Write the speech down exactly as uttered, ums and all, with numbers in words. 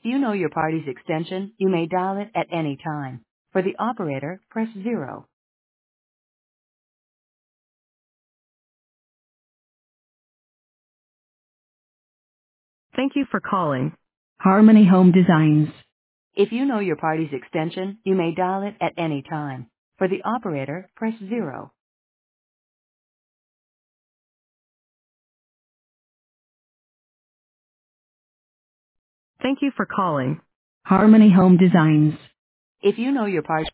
you know your party's extension, you may dial it at any time. For the operator, press zero. Thank you for calling Harmony Home Designs. If you know your party's extension, you may dial it at any time. For the operator, press zero. Thank you for calling Harmony Home Designs. If you know your party